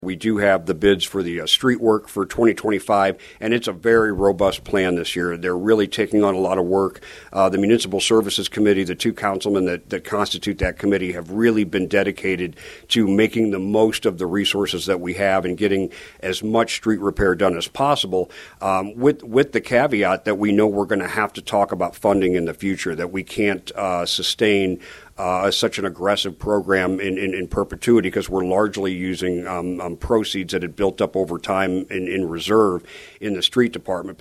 We do have the bids for the street work for 2025, and it's a very robust plan this year. They're really taking on a lot of work. The Municipal Services Committee, the two councilmen that constitute that committee, have really been dedicated to making the most of the resources that we have and getting as much street repair done as possible, with the caveat that we know we're going to have to talk about funding in the future, that we can't sustain such an aggressive program in perpetuity, because we're largely using proceeds that had built up over time in reserve in the street department.